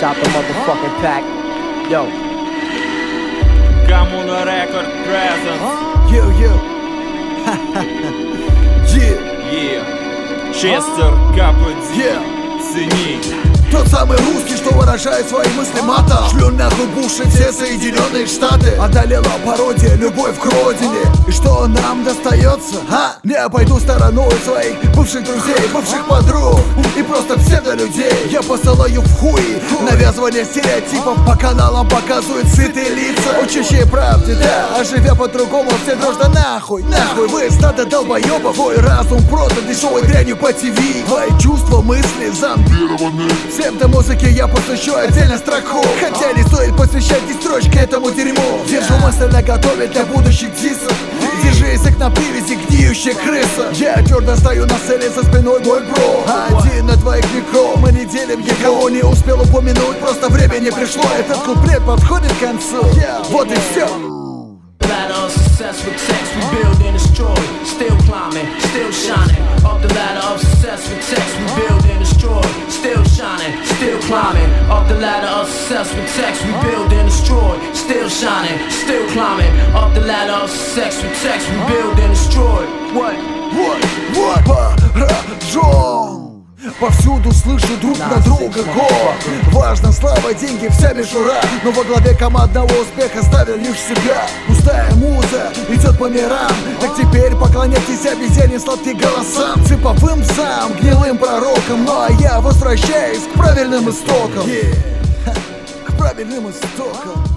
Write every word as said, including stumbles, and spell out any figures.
out the motherfucking pack. Yo. Коммуна Record presents. Yo, yo. Yeah. Yeah. Честер Каподи. Yeah. Цени. Тот самый русский, что выражает свои мысли матом. Шлю нахуй Буши все Соединенные Штаты. Одолела пародия любовь к родине. И что нам достается? А? Не обойду стороной своих бывших друзей, бывших подруг и просто псевдолюдей. Я посылаю в хуй навязывание стереотипов. По каналам показывают сытые лица, учащие правде, да. А живя по-другому, все дружно нахуй. Нахуй вы стадо долбоебов. Твой разум просто дешевой дрянью по ТВ. Твои чувства, мысли зомбированы. Всем-то музыке я посвящу отдельно строку. Хотя не стоит посвящать и строчки этому дерьму. Держу мысль наготове для будущих дисов. Держи язык на привязи, гниющая крыса. Я твердо стою на цели, за спиной мой бро. Один на двоих микро, мы не делим его. Не успел упомянуть, просто время не пришло. Этот куплет подходит к концу. Вот и все. Ladder of success with text we build and destroy. Still climbing, still shining. Up the ladder of success with text we build and destroy. Still shining, still climbing. Up the ladder of success with text we build and destroy. Still shining, still climbing. Up the ladder of success with text we build and destroy. What? Вот, вот, поражен. Повсюду слышу друг на друга голос. Важно слава, деньги, вся мишура. Но во главе командного успеха ставил лишь себя. Пустая муза идет по мирам. Так теперь поклоняйтесь обезьяне сладким голосам, цыповым псам, гнилым пророкам. Ну а я возвращаюсь к правильным истокам. Yeah. К правильным истокам.